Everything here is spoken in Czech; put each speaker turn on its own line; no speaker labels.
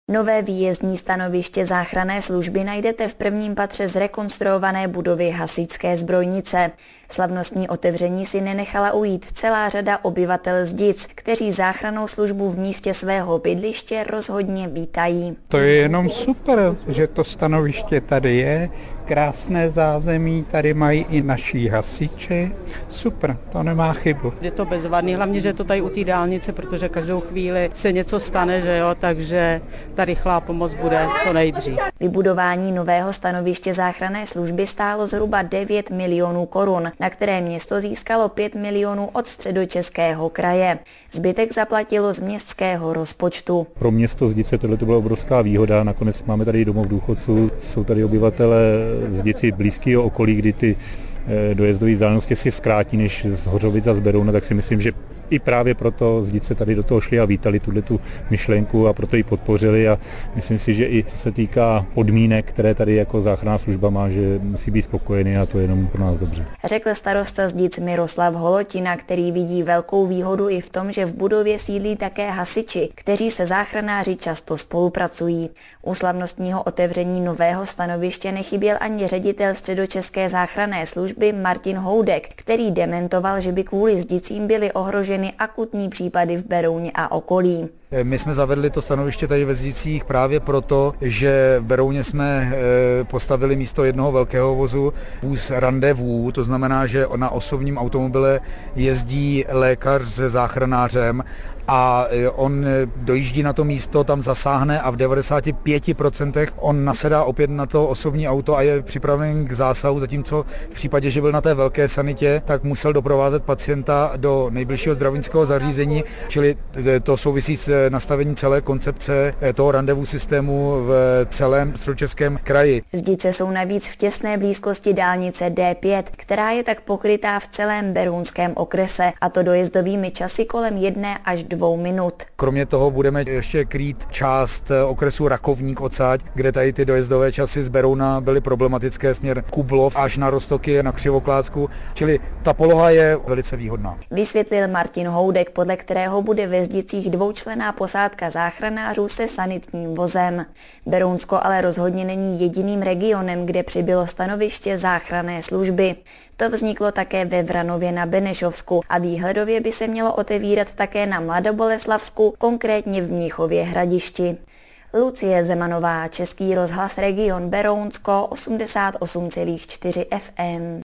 Nové výjezdní stanoviště záchranné služby najdete v prvním patře zrekonstruované budovy hasičské zbrojnice. Slavnostní otevření si nenechala ujít celá řada obyvatel Zdic, kteří záchrannou službu v místě svého bydliště rozhodně vítají.
To je jenom super, že to stanoviště tady je, krásné zázemí, tady mají i naši hasiči. Super, to nemá chybu.
Je to bezvadný, hlavně, že je to tady u té dálnice, protože každou chvíli se něco stane, že jo, takže ta rychlá pomoc bude co nejdřív.
Vybudování nového stanoviště záchranné služby stálo zhruba 9 milionů korun, na které město získalo 5 milionů od Středočeského kraje. Zbytek zaplatilo z městského rozpočtu.
Pro město Zdice tohle to byla obrovská výhoda, nakonec máme tady domov důchodců, jsou tady obyvatele Zdici blízkého okolí, kdy ty dojezdové vzdálenosti si zkrátí než z Hořovic a z Berouna, tak si myslím, že i právě proto Zdice tady do toho šli a vítali tu myšlenku a proto ji podpořili a myslím si, že i co se týká podmínek, které tady jako záchranná služba má, že musí být spokojený a to je jenom pro nás dobře.
Řekl starosta Zdic Miroslav Holotina, který vidí velkou výhodu i v tom, že v budově sídlí také hasiči, kteří se záchranáři často spolupracují. U slavnostního otevření nového stanoviště nechyběl ani ředitel Středočeské záchranné služby Martin Houdek, který dementoval, že by kvůli Zdicím byly ohroženy akutní případy v Berouně a okolí.
My jsme zavedli to stanoviště tady ve Zdicích právě proto, že v Berouně jsme postavili místo jednoho velkého vozu vůz Rendezvous, to znamená, že na osobním automobile jezdí lékař se záchranářem a on dojíždí na to místo, tam zasáhne a v 95% on nasedá opět na to osobní auto a je připraven k zásahu, zatímco v případě, že byl na té velké sanitě, tak musel doprovázet pacienta do nejbližšího zdravotnického zařízení, čili to souvisí s nastavení celé koncepce toho rendezvous systému v celém Středočeském kraji.
Zdice jsou navíc v těsné blízkosti dálnice D5, která je tak pokrytá v celém berounském okrese, a to dojezdovými časy kolem 1 až 2 minut.
Kromě toho budeme ještě krýt část okresu Rakovník odsáď, kde tady ty dojezdové časy z Berouna byly problematické směr Kublov až na Roztoky na Křivoklátsku, čili ta poloha je velice výhodná.
Vysvětlil Martin Houdek, podle kterého bude ve Zdicích dvoučlenná posádka záchranářů se sanitním vozem. Berounsko ale rozhodně není jediným regionem, kde přibylo stanoviště záchranné služby. To vzniklo také ve Vranově na Benešovsku a výhledově by se mělo otevírat také na Mladoboleslavsku, konkrétně v Mnichově Hradišti. Lucie Zemanová, Český rozhlas Region Berounsko, 88,4 FM.